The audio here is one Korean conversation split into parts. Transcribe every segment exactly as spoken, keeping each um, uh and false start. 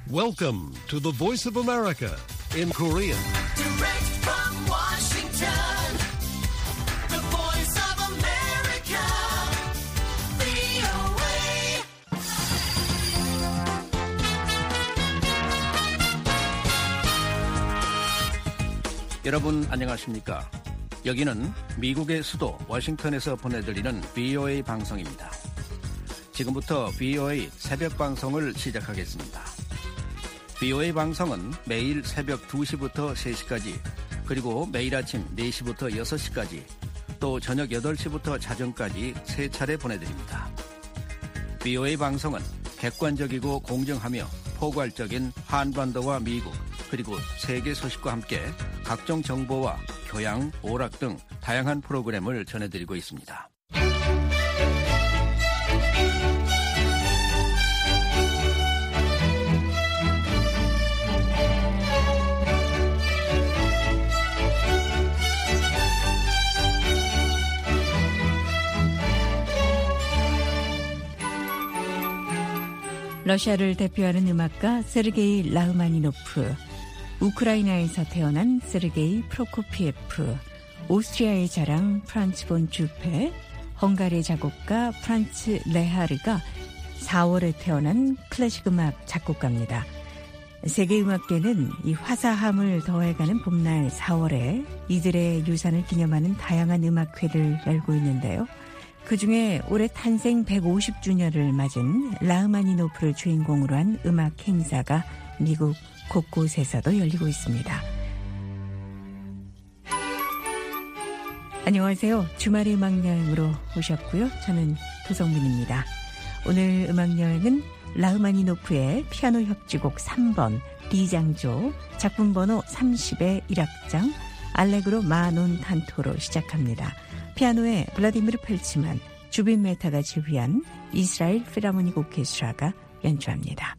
Welcome to the Voice of America in Korean. Direct from Washington, the Voice of America, 브이오에이. 여러분 안녕하십니까? 여기는 미국의 수도 워싱턴에서 보내드리는 브이오에이 방송입니다. 지금부터 브이오에이 새벽 방송을 시작하겠습니다. 브이오에이 방송은 매일 새벽 두 시부터 세 시까지, 그리고 매일 아침 네 시부터 여섯 시까지, 또 저녁 여덟 시부터 자정까지 세 차례 보내드립니다. 브이오에이 방송은 객관적이고 공정하며 포괄적인 한반도와 미국, 그리고 세계 소식과 함께 각종 정보와 교양, 오락 등 다양한 프로그램을 전해드리고 있습니다. 러시아를 대표하는 음악가 세르게이 라흐마니노프, 우크라이나에서 태어난 세르게이 프로코피에프, 오스트리아의 자랑 프란츠 본 주페, 헝가리의 작곡가 프란츠 레하르가 사월에 태어난 클래식 음악 작곡가입니다. 세계 음악계는 이 화사함을 더해가는 봄날 사월에 이들의 유산을 기념하는 다양한 음악회를 열고 있는데요. 그중에 올해 탄생 백오십 주년을 맞은 라흐마니노프를 주인공으로 한 음악 행사가 미국 곳곳에서도 열리고 있습니다. 안녕하세요. 주말의 음악여행으로 오셨고요. 저는 도성민입니다. 오늘 음악여행은 라흐마니노프의 피아노 협주곡 삼 번 리장조, 작품 번호 삼십의 일 악장 알레그로 마논 탄토로 시작합니다. 피아노에 블라디미르 펠츠만, 주빈 메타가 지휘한 이스라엘 필하모닉 오케스트라가 연주합니다.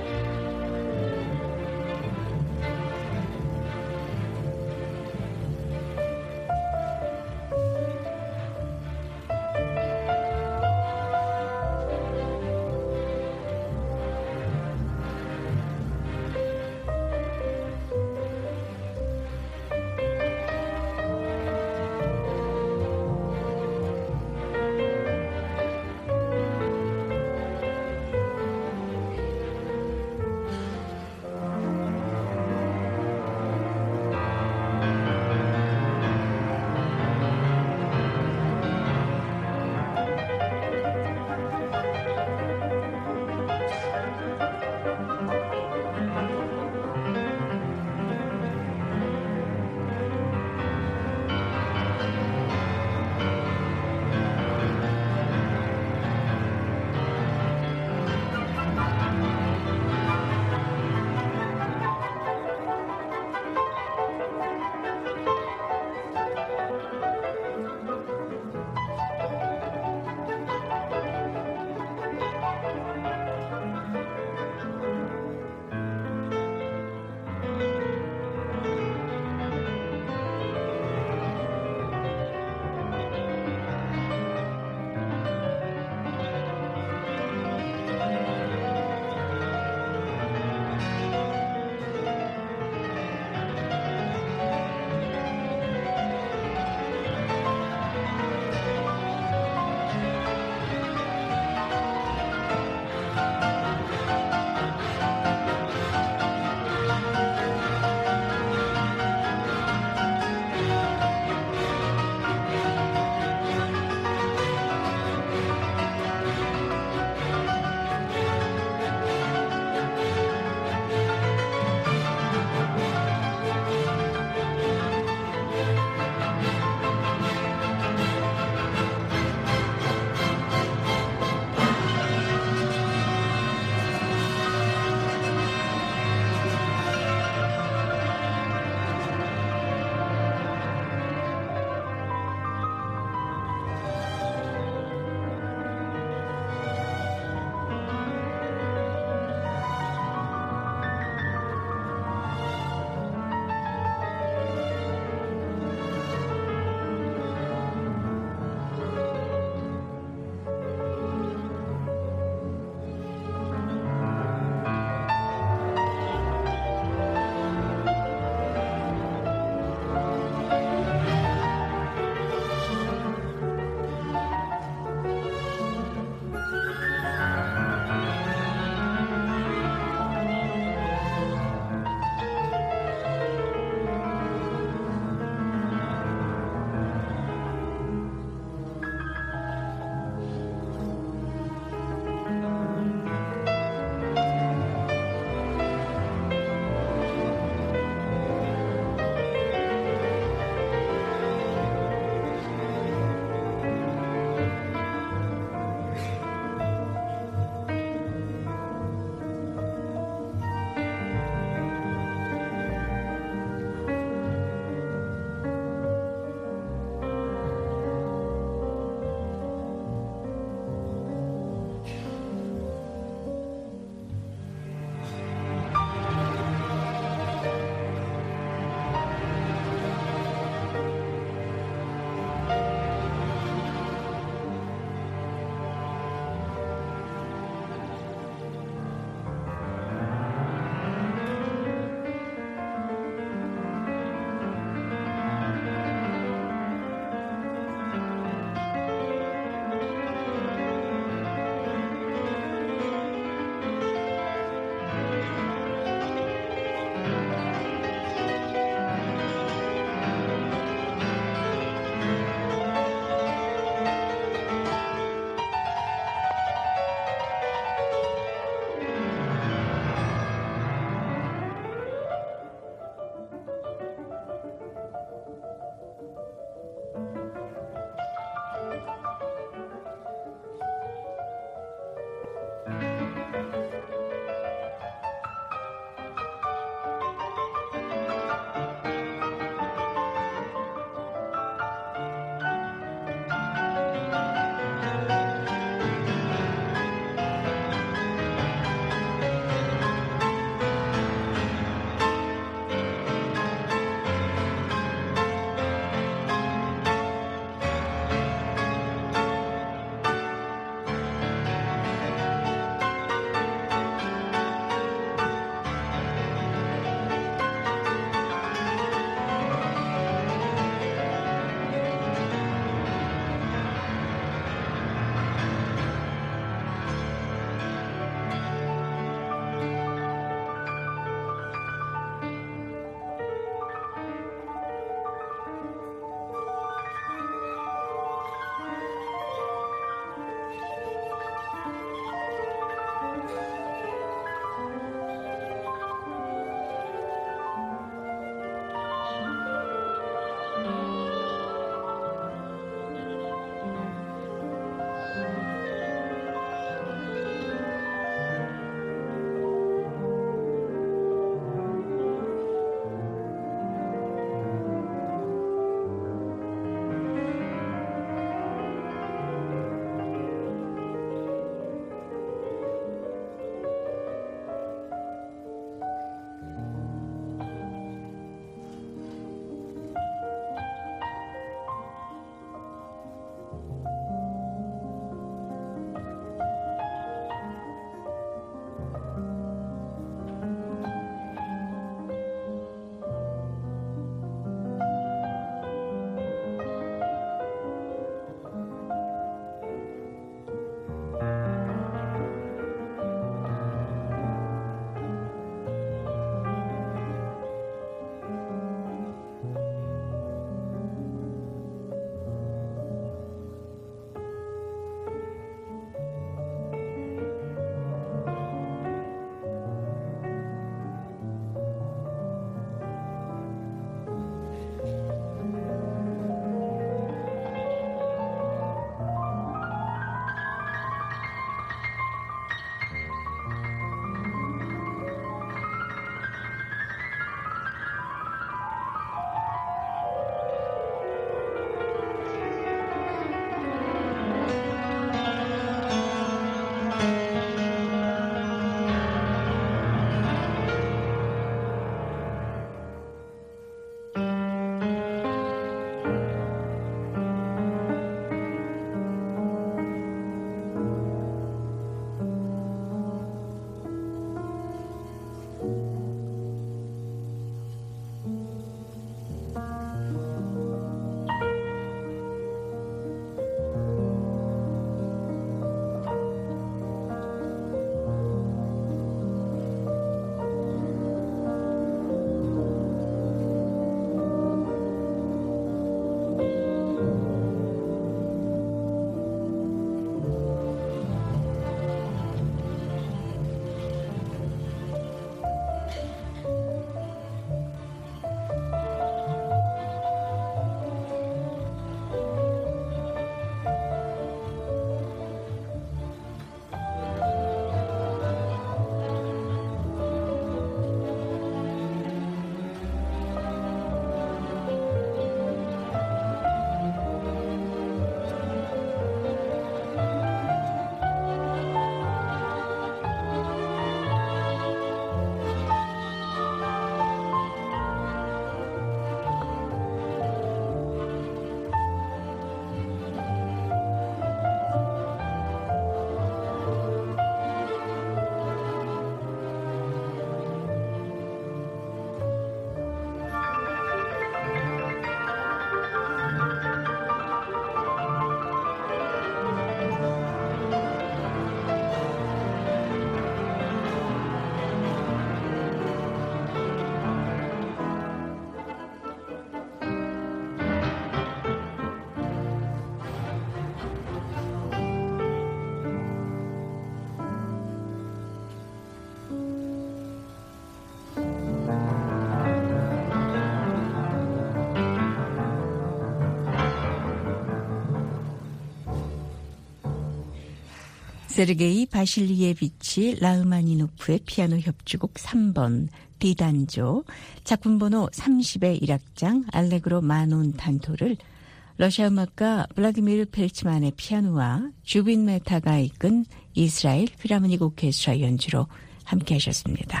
세르게이 바실리예비치 라흐마니노프의 피아노 협주곡 삼 번 비단조, 작품번호 삼십의 일 악장 알레그로 마논 탄토를 러시아 음악가 블라디미르 펠치만의 피아노와 주빈 메타가 이끈 이스라엘 필하모닉 오케스트라 연주로 함께 하셨습니다.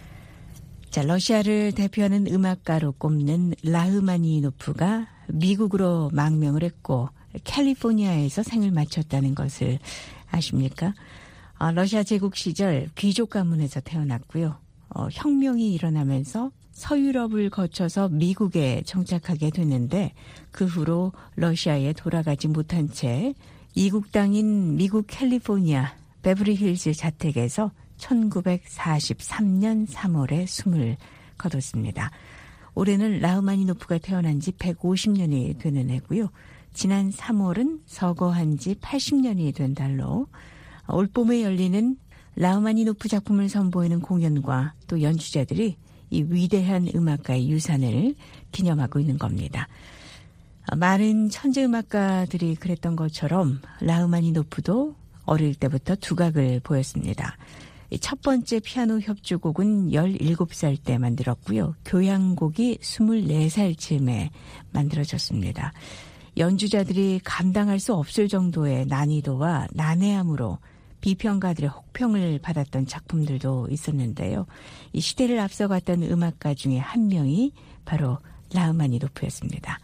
자, 러시아를 대표하는 음악가로 꼽는 라흐마니노프가 미국으로 망명을 했고 캘리포니아에서 생을 마쳤다는 것을 아십니까? 어, 러시아 제국 시절 귀족 가문에서 태어났고요. 어, 혁명이 일어나면서 서유럽을 거쳐서 미국에 정착하게 됐는데 그 후로 러시아에 돌아가지 못한 채 이국 땅인 미국 캘리포니아 베버리힐즈 자택에서 천구백사십삼 년 삼월에 숨을 거뒀습니다. 올해는 라흐마니노프가 태어난 지 백오십 년이 되는 해고요. 지난 삼월은 서거한 지 팔십 년이 된 달로 올봄에 열리는 라흐마니노프 작품을 선보이는 공연과 또 연주자들이 이 위대한 음악가의 유산을 기념하고 있는 겁니다. 많은 천재 음악가들이 그랬던 것처럼 라흐마니노프도 어릴 때부터 두각을 보였습니다. 첫 번째 피아노 협주곡은 열일곱 살 때 만들었고요. 교향곡이 스물네 살쯤에 만들어졌습니다. 연주자들이 감당할 수 없을 정도의 난이도와 난해함으로 비평가들의 혹평을 받았던 작품들도 있었는데요. 이 시대를 앞서갔던 음악가 중에 한 명이 바로 라흐마니노프였습니다.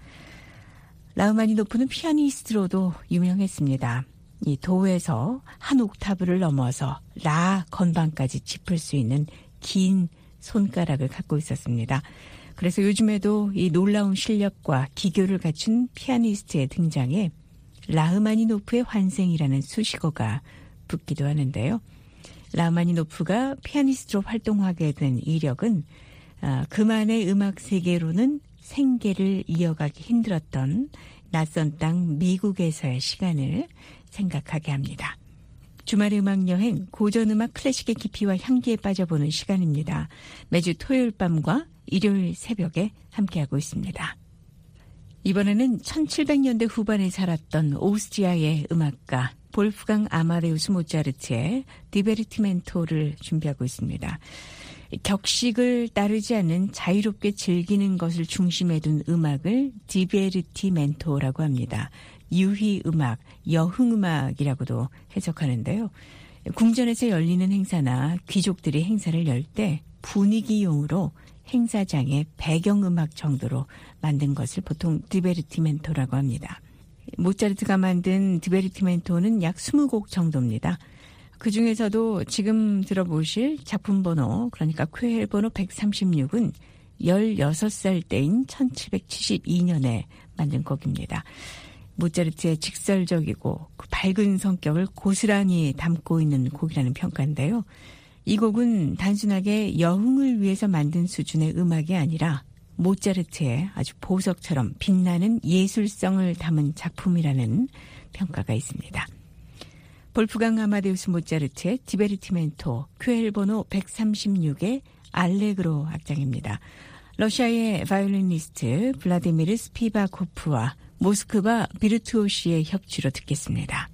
라흐마니노프는 피아니스트로도 유명했습니다. 이 도에서 한 옥타브를 넘어서 라 건반까지 짚을 수 있는 긴 손가락을 갖고 있었습니다. 그래서 요즘에도 이 놀라운 실력과 기교를 갖춘 피아니스트의 등장에 라흐마니노프의 환생이라는 수식어가 붙기도 하는데요. 라흐마니노프가 피아니스트로 활동하게 된 이력은 그만의 음악 세계로는 생계를 이어가기 힘들었던 낯선 땅 미국에서의 시간을 생각하게 합니다. 주말의 음악여행, 고전음악 클래식의 깊이와 향기에 빠져보는 시간입니다. 매주 토요일 밤과 일요일 새벽에 함께하고 있습니다. 이번에는 천칠백 년대 후반에 살았던 오스트리아의 음악가 볼프강 아마데우스 모차르트의 디베르티멘토를 준비하고 있습니다. 격식을 따르지 않는 자유롭게 즐기는 것을 중심에 둔 음악을 디베르티멘토라고 합니다. 유희음악, 여흥음악이라고도 해석하는데요. 궁전에서 열리는 행사나 귀족들이 행사를 열 때 분위기용으로 행사장의 배경음악 정도로 만든 것을 보통 디베르티멘토라고 합니다. 모차르트가 만든 디베르티멘토는 약 이십 곡 정도입니다. 그중에서도 지금 들어보실 작품 번호, 그러니까 쾌헬 번호 백삼십육은 열여섯 살 때인 천칠백칠십이 년에 만든 곡입니다. 모차르트의 직설적이고 그 밝은 성격을 고스란히 담고 있는 곡이라는 평가인데요. 이 곡은 단순하게 여흥을 위해서 만든 수준의 음악이 아니라 모차르트의 아주 보석처럼 빛나는 예술성을 담은 작품이라는 평가가 있습니다. 볼프강 아마데우스 모차르트의 디베르티멘토 쾌헬 번호 백삼십육의 알레그로 악장입니다. 러시아의 바이올리니스트 블라디미르 스피바코프와 모스크바 비르투오시의 협주로 듣겠습니다.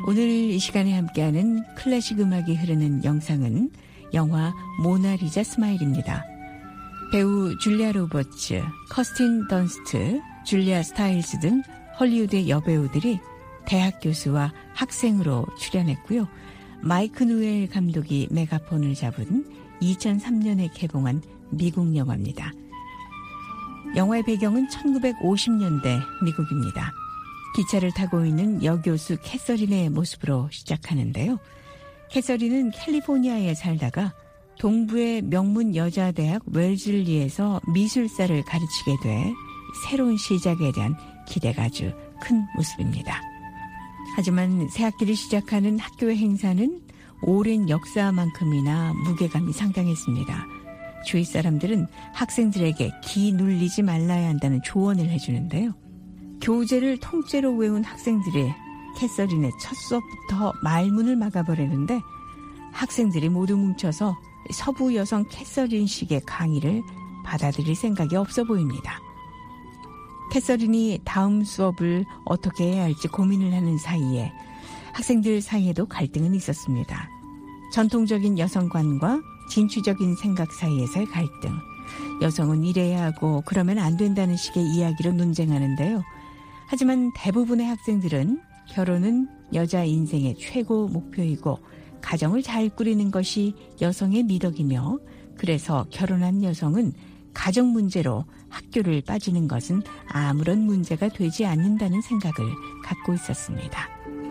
오늘 이 시간에 함께하는 클래식 음악이 흐르는 영상은 영화 모나리자 스마일입니다. 배우 줄리아 로버츠, 커스틴 던스트, 줄리아 스타일스 등 헐리우드의 여배우들이 대학 교수와 학생으로 출연했고요. 마이크 누엘 감독이 메가폰을 잡은 이천삼 년에 개봉한 미국 영화입니다. 영화의 배경은 천구백오십 년대 미국입니다. 기차를 타고 있는 여교수 캐서린의 모습으로 시작하는데요. 캐서린은 캘리포니아에 살다가 동부의 명문 여자대학 웰즐리에서 미술사를 가르치게 돼 새로운 시작에 대한 기대가 아주 큰 모습입니다. 하지만 새학기를 시작하는 학교의 행사는 오랜 역사만큼이나 무게감이 상당했습니다. 주위 사람들은 학생들에게 기 눌리지 말라야 한다는 조언을 해주는데요. 교재를 통째로 외운 학생들이 캐서린의 첫 수업부터 말문을 막아버리는데 학생들이 모두 뭉쳐서 서부 여성 캐서린식의 강의를 받아들일 생각이 없어 보입니다. 캐서린이 다음 수업을 어떻게 해야 할지 고민을 하는 사이에 학생들 사이에도 갈등은 있었습니다. 전통적인 여성관과 진취적인 생각 사이에서의 갈등. 여성은 이래야 하고 그러면 안 된다는 식의 이야기로 논쟁하는데요. 하지만 대부분의 학생들은 결혼은 여자 인생의 최고 목표이고 가정을 잘 꾸리는 것이 여성의 미덕이며 그래서 결혼한 여성은 가정 문제로 학교를 빠지는 것은 아무런 문제가 되지 않는다는 생각을 갖고 있었습니다.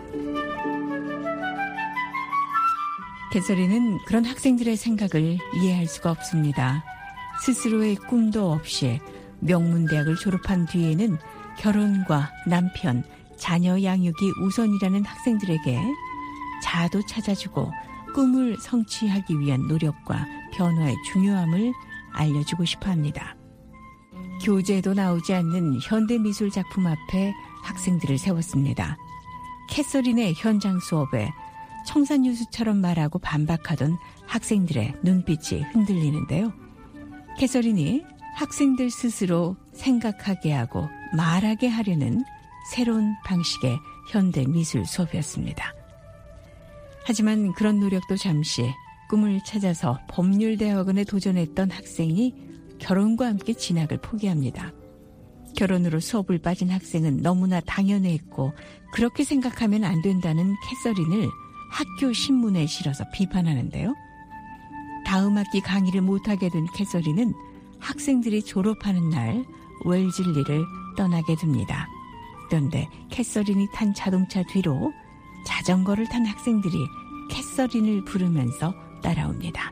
캐서린은 그런 학생들의 생각을 이해할 수가 없습니다. 스스로의 꿈도 없이 명문대학을 졸업한 뒤에는 결혼과 남편, 자녀 양육이 우선이라는 학생들에게 자아도 찾아주고 꿈을 성취하기 위한 노력과 변화의 중요함을 알려주고 싶어 합니다. 교재에도 나오지 않는 현대미술 작품 앞에 학생들을 세웠습니다. 캐서린의 현장 수업에 청산유수처럼 말하고 반박하던 학생들의 눈빛이 흔들리는데요. 캐서린이 학생들 스스로 생각하게 하고 말하게 하려는 새로운 방식의 현대미술 수업이었습니다. 하지만 그런 노력도 잠시 꿈을 찾아서 법률대학원에 도전했던 학생이 결혼과 함께 진학을 포기합니다. 결혼으로 수업을 빠진 학생은 너무나 당연했고 그렇게 생각하면 안 된다는 캐서린을 학교 신문에 실어서 비판하는데요. 다음 학기 강의를 못하게 된 캐서린은 학생들이 졸업하는 날 웰즐리를 떠나게 됩니다. 그런데 캐서린이 탄 자동차 뒤로 자전거를 탄 학생들이 캐서린을 부르면서 따라옵니다.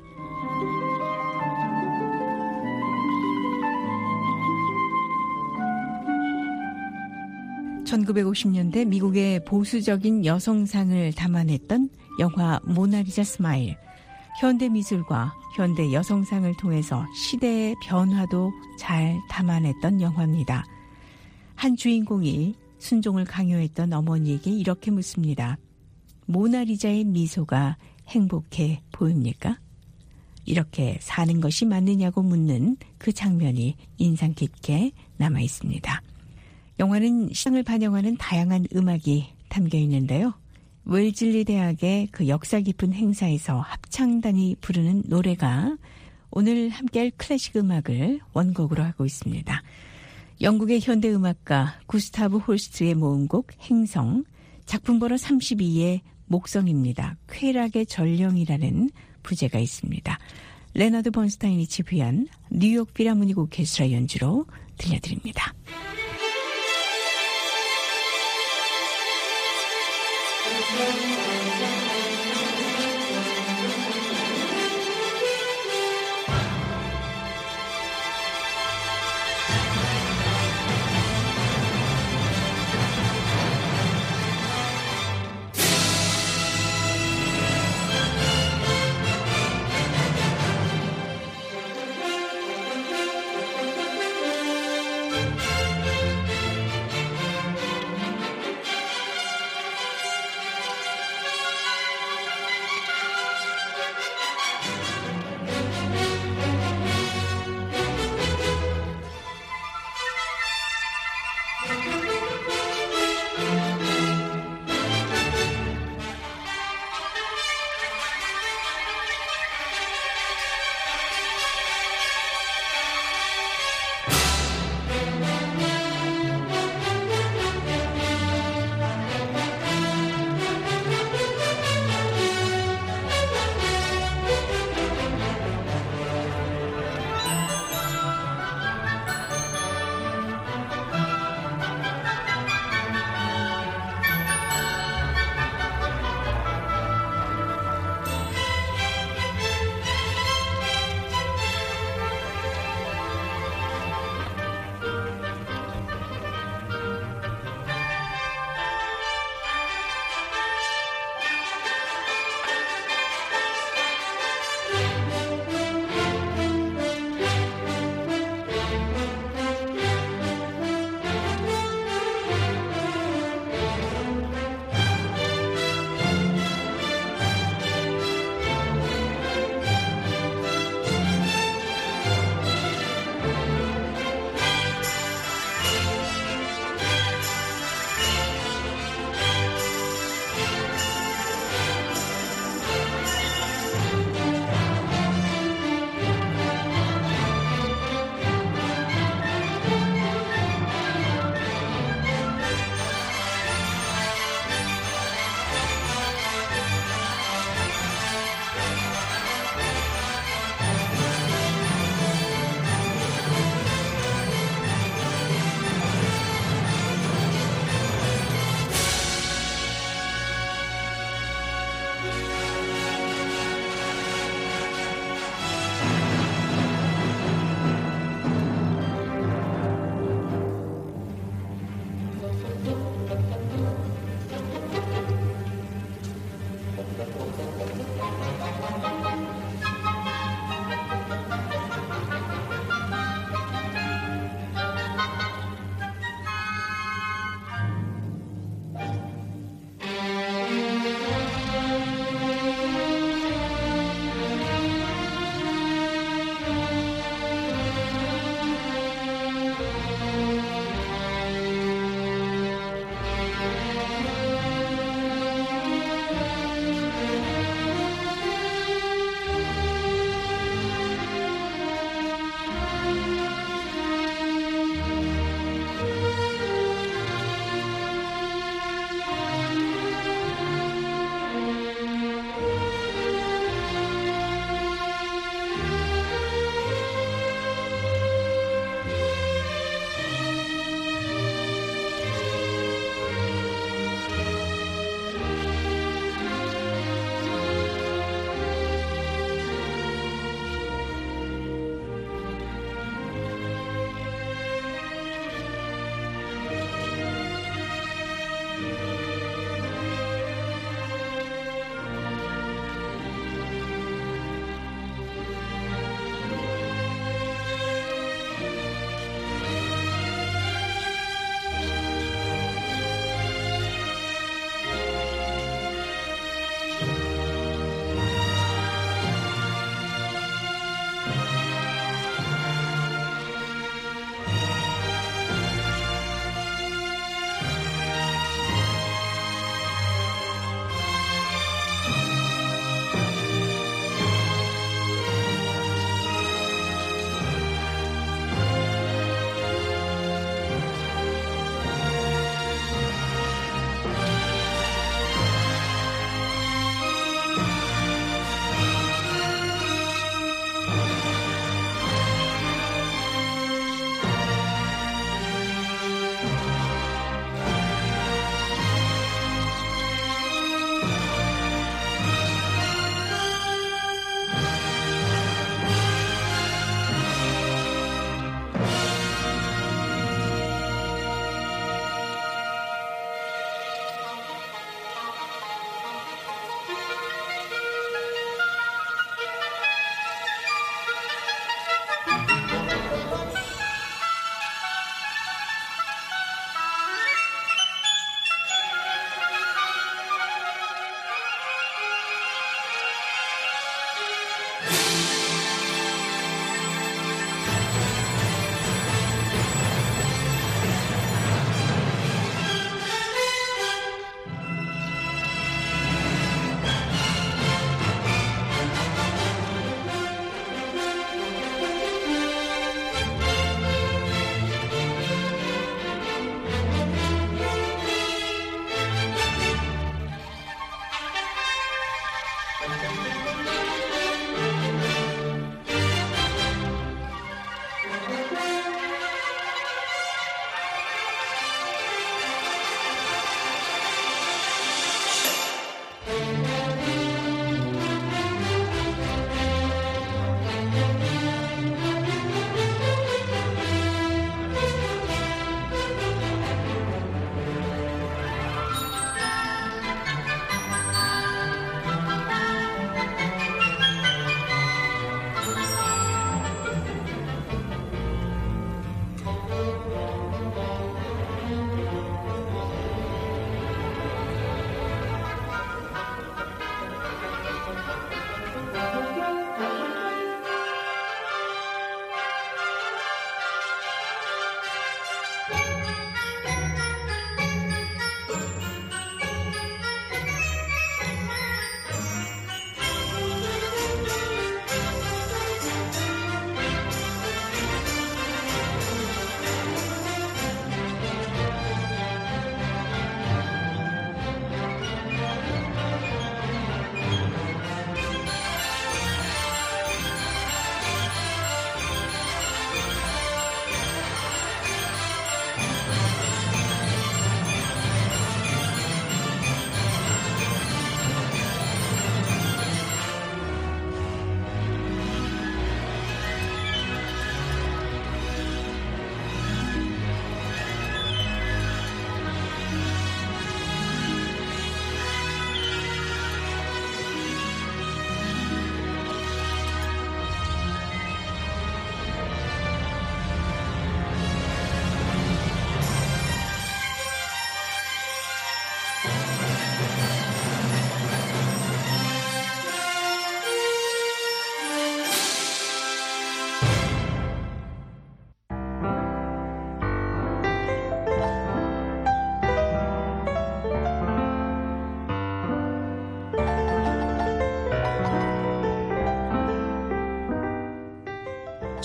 천구백오십 년대 미국의 보수적인 여성상을 담아냈던 영화 모나리자 스마일. 현대미술과 현대 여성상을 통해서 시대의 변화도 잘 담아냈던 영화입니다. 한 주인공이 순종을 강요했던 어머니에게 이렇게 묻습니다. 모나리자의 미소가 행복해 보입니까? 이렇게 사는 것이 맞느냐고 묻는 그 장면이 인상 깊게 남아 있습니다. 영화는 시장을 반영하는 다양한 음악이 담겨 있는데요. 웰즐리 대학의 그 역사 깊은 행사에서 합창단이 부르는 노래가 오늘 함께할 클래식 음악을 원곡으로 하고 있습니다. 영국의 현대음악가 구스타브 홀스트의 모음곡 행성, 작품 번호 삼십이의 목성입니다. 쾌락의 전령이라는 부제가 있습니다. 레너드 번스타인이 지휘한 뉴욕 필하모닉 오케스트라 연주로 들려드립니다.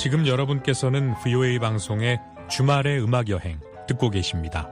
지금 여러분께서는 브이오에이 방송의 주말의 음악여행 듣고 계십니다.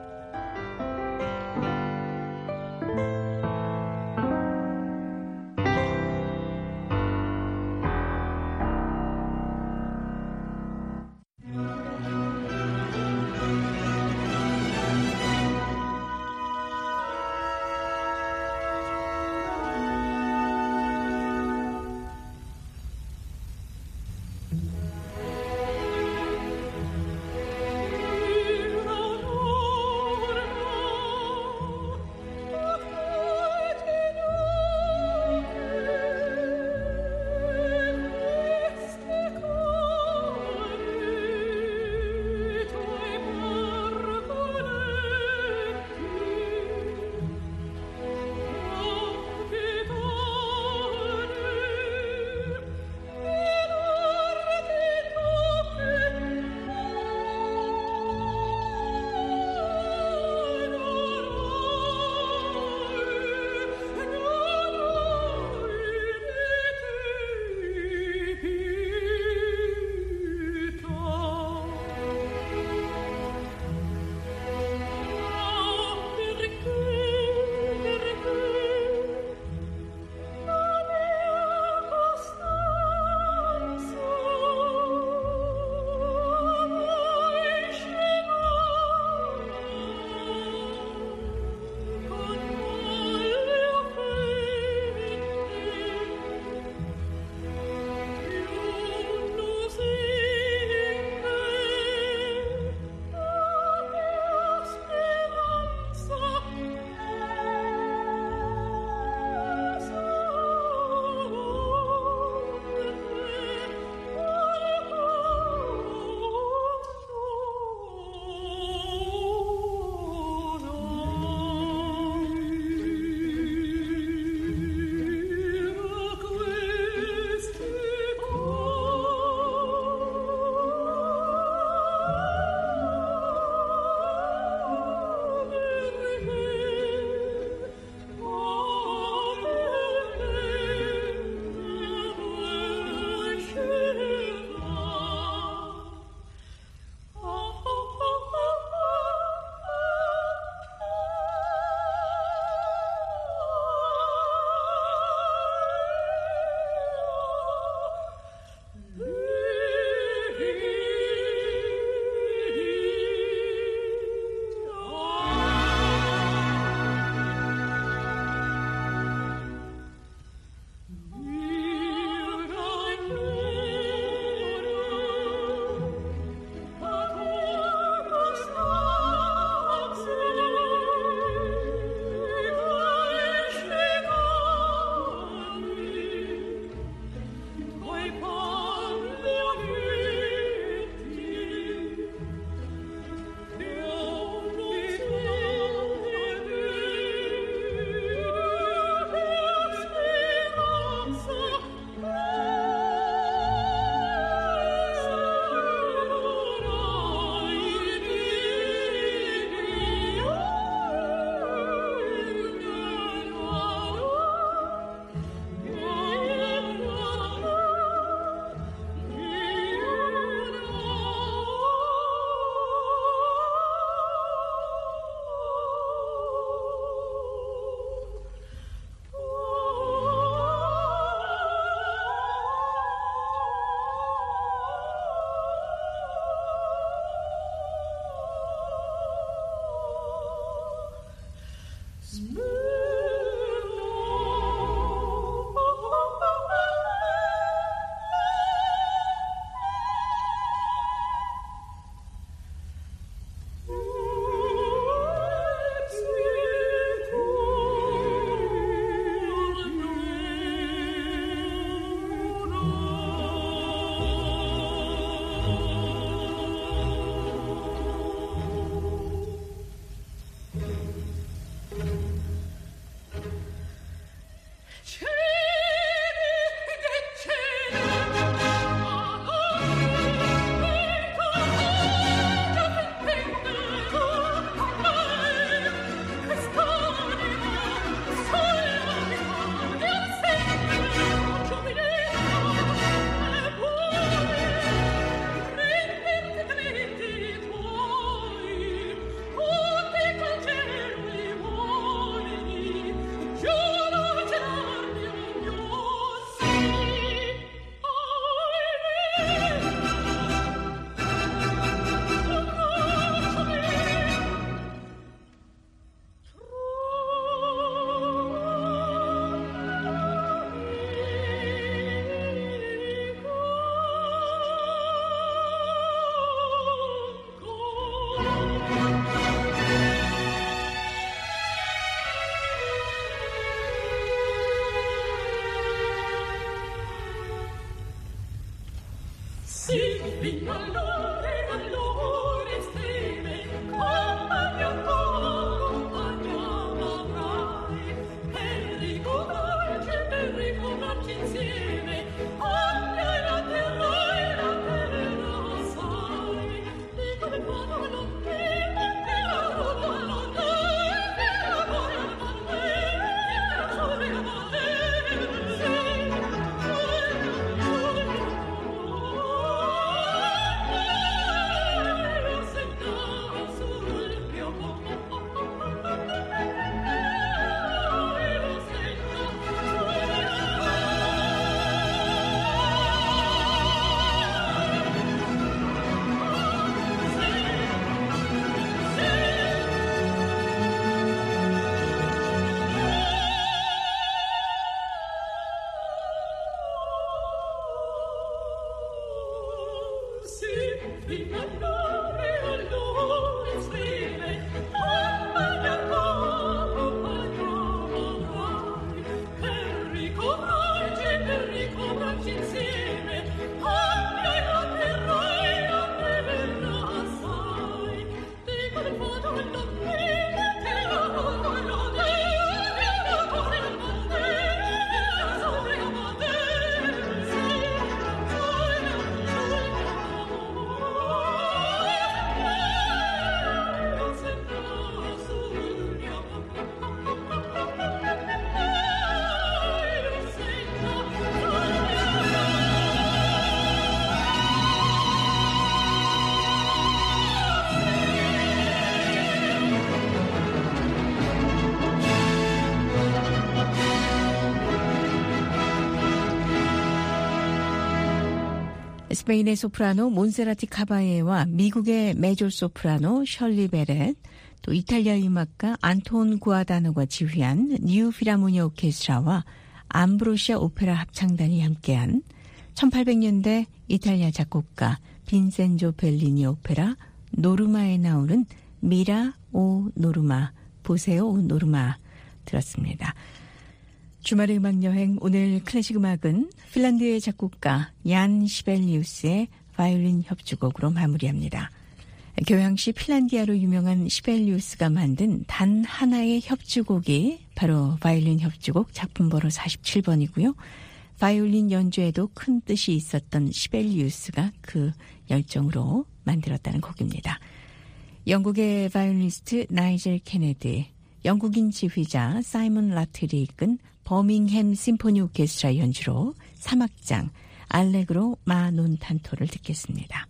스페인의 소프라노 몬세라티 카바예와 미국의 메조 소프라노 셜리 베렛, 또 이탈리아 음악가 안톤 구아다노가 지휘한 뉴 필하모니 오케스트라와 암브로시아 오페라 합창단이 함께한 천팔백 년대 이탈리아 작곡가 빈센조 벨리니 오페라 노르마에 나오는 미라 오 노르마, 보세요 오 노르마 들었습니다. 주말의 음악여행, 오늘 클래식 음악은 핀란드의 작곡가 얀 시벨리우스의 바이올린 협주곡으로 마무리합니다. 교향시 핀란디아로 유명한 시벨리우스가 만든 단 하나의 협주곡이 바로 바이올린 협주곡 작품번호 사십칠 번이고요. 바이올린 연주에도 큰 뜻이 있었던 시벨리우스가 그 열정으로 만들었다는 곡입니다. 영국의 바이올리니스트 나이젤 케네디, 영국인 지휘자 사이먼 라틀이 이끈 버밍햄 심포니 오케스트라 연주로 삼 악장 알레그로 마 논 탄토를 듣겠습니다.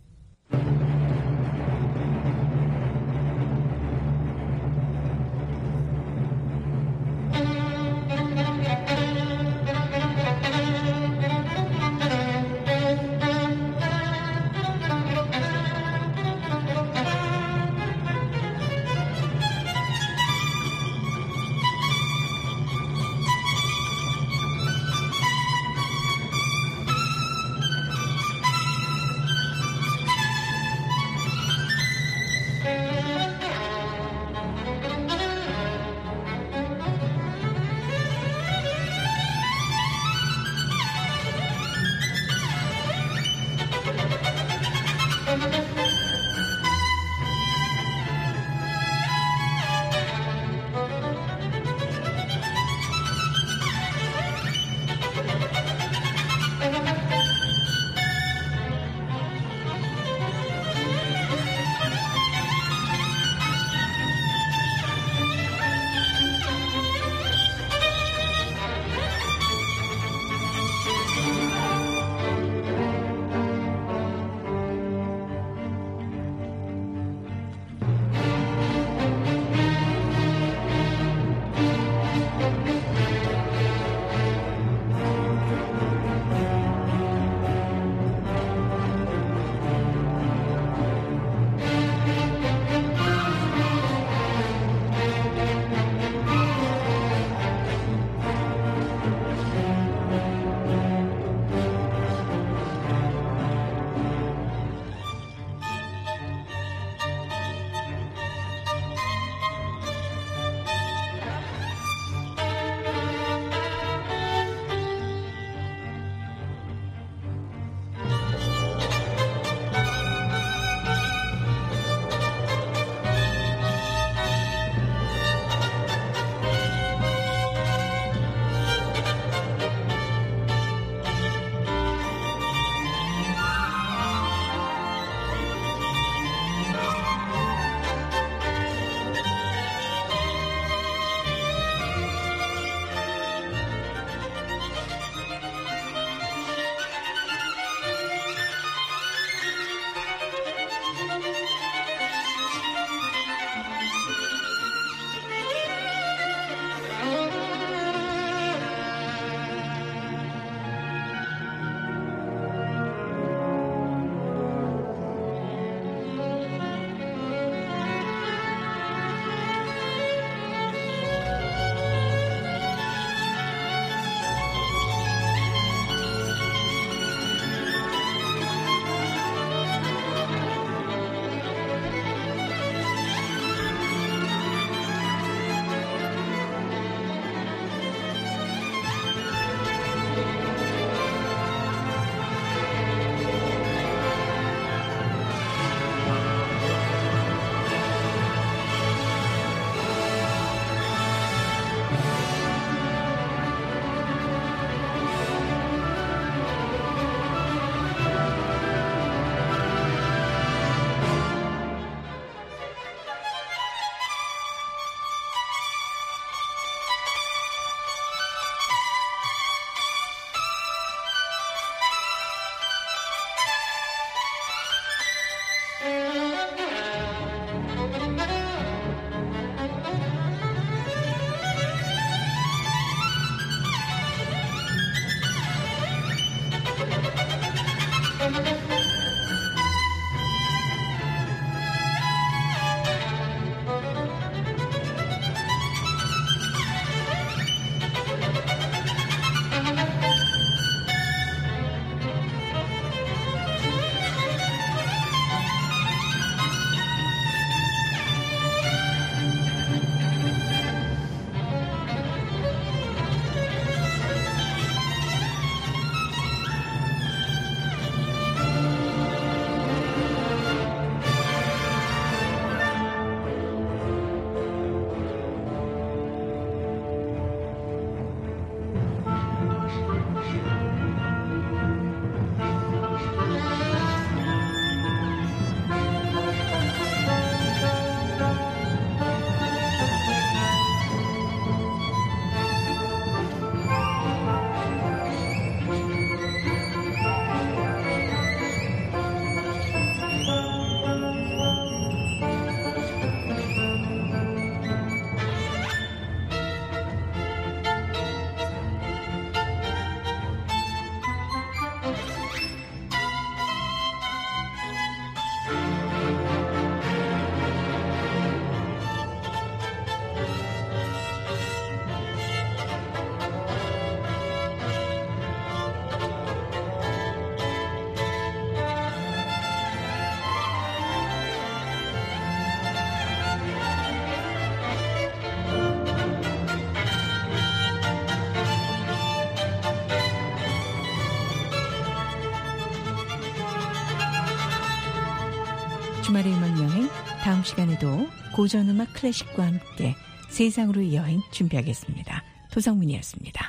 시간에도 고전음악 클래식과 함께 세상으로의 여행 준비하겠습니다. 도성민이었습니다.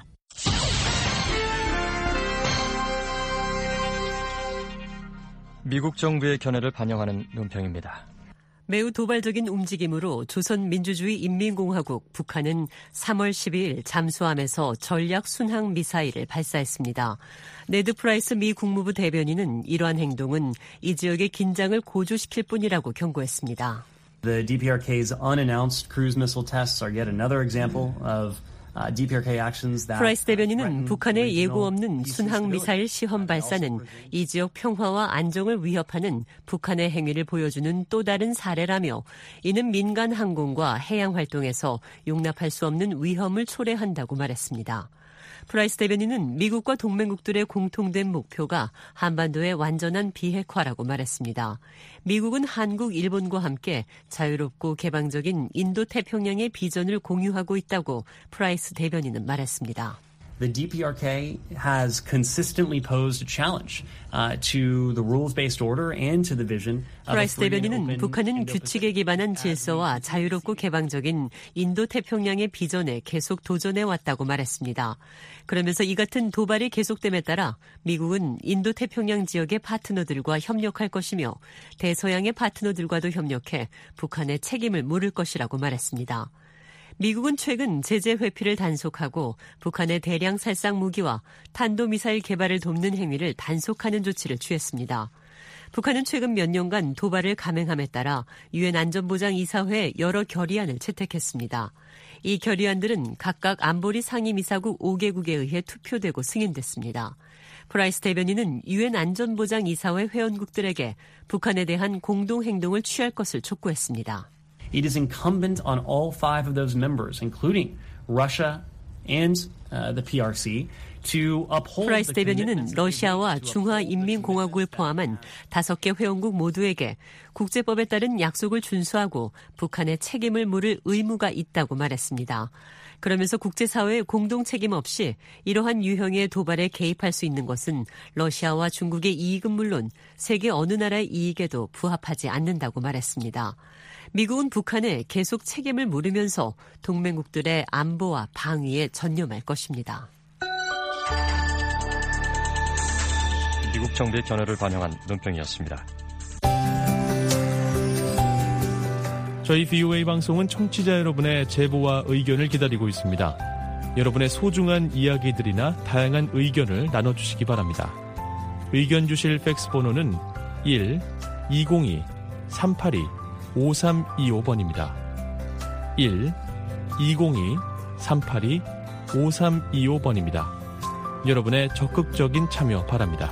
미국 정부의 견해를 반영하는 논평입니다. 매우 도발적인 움직임으로 조선민주주의 인민공화국 북한은 삼월 십이일 잠수함에서 전략 순항 미사일을 발사했습니다. 네드 프라이스 미 국무부 대변인은 이러한 행동은 이 지역의 긴장을 고조시킬 뿐이라고 경고했습니다. The 디피아르케이's unannounced cruise missile tests are yet another example of 프라이스 대변인은 북한의 예고 없는 순항미사일 시험 발사는 이 지역 평화와 안정을 위협하는 북한의 행위를 보여주는 또 다른 사례라며 이는 민간 항공과 해양 활동에서 용납할 수 없는 위험을 초래한다고 말했습니다. 프라이스 대변인은 미국과 동맹국들의 공통된 목표가 한반도의 완전한 비핵화라고 말했습니다. 미국은 한국, 일본과 함께 자유롭고 개방적인 인도태평양의 비전을 공유하고 있다고 프라이스 대변인은 말했습니다. The 디피아르케이 has consistently posed a challenge uh, to the rules-based order and to the vision. 프라이스 대변인은 북한은 규칙에 기반한 질서와 자유롭고 개방적인 인도태평양의 비전에 계속 도전해왔다고 말했습니다. 그러면서 이 같은 도발이 계속됨에 따라 미국은 인도태평양 지역의 파트너들과 협력할 것이며 대서양의 파트너들과도 협력해 북한의 책임을 물을 것이라고 말했습니다. 미국은 최근 제재 회피를 단속하고 북한의 대량 살상 무기와 탄도미사일 개발을 돕는 행위를 단속하는 조치를 취했습니다. 북한은 최근 몇 년간 도발을 감행함에 따라 유엔 안전보장이사회에 여러 결의안을 채택했습니다. 이 결의안들은 각각 안보리 상임이사국 오 개국에 의해 투표되고 승인됐습니다. 프라이스 대변인은 유엔 안전보장이사회 회원국들에게 북한에 대한 공동행동을 취할 것을 촉구했습니다. It is incumbent on all five of those members, including Russia and uh, the 피 알 씨, to uphold 프라이스 the 대변인은 러시아와 중화인민공화국을 포함한 다섯 개 회원국 모두에게 국제법에 따른 약속을 준수하고 북한의 책임을 물을 의무가 있다고 말했습니다. 그러면서 국제사회의 공동 책임 없이 이러한 유형의 도발에 개입할 수 있는 것은 러시아와 중국의 이익은 물론 세계 어느 나라의 이익에도 부합하지 않는다고 말했습니다. 미국은 북한에 계속 책임을 물으면서 동맹국들의 안보와 방위에 전념할 것입니다. 미국 정부의 견해를 반영한 논평이었습니다. 저희 브이오에이 방송은 청취자 여러분의 제보와 의견을 기다리고 있습니다. 여러분의 소중한 이야기들이나 다양한 의견을 나눠주시기 바랍니다. 의견 주실 팩스 번호는 일 이공이 삼팔이 오삼이오 번입니다. 일 이공이 삼팔이 오삼이오 번입니다. 여러분의 적극적인 참여 바랍니다.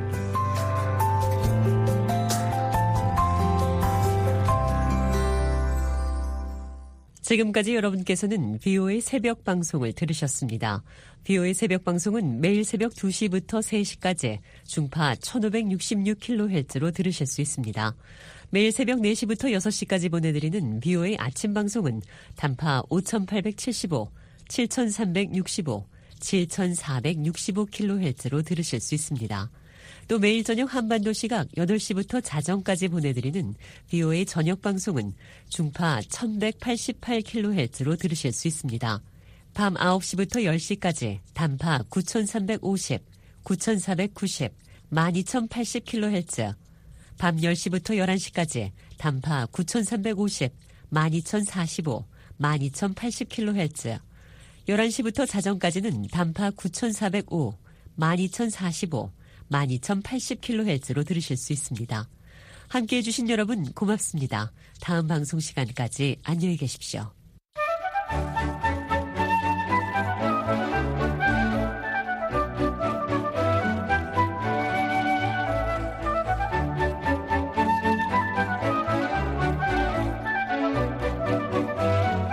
지금까지 여러분께서는 브이오에이 새벽 방송을 들으셨습니다. 브이오에이 새벽 방송은 매일 새벽 두 시부터 세 시까지 중파 천오백육십육 킬로헤르츠로 들으실 수 있습니다. 매일 새벽 네 시부터 여섯 시까지 보내드리는 브이오에이 아침 방송은 단파 오천팔백칠십오, 칠천삼백육십오, 칠천사백육십오 킬로헤르츠로 들으실 수 있습니다. 또 매일 저녁 한반도 시각 여덟 시부터 자정까지 보내드리는 브이오에이 저녁 방송은 중파 천백팔십팔 킬로헤르츠로 들으실 수 있습니다. 밤 아홉 시부터 열 시까지 단파 구천삼백오십, 구천사백구십, 만 이천팔십 킬로헤르츠, 밤 열 시부터 열한 시까지 단파 구천삼백오십, 만 이천사십오, 만 이천팔십 킬로헤르츠, 열한 시부터 자정까지는 단파 구천사백오, 만 이천사십오, 만 이천팔십 킬로헤르츠로 들으실 수 있습니다. 함께해 주신 여러분 고맙습니다. 다음 방송 시간까지 안녕히 계십시오.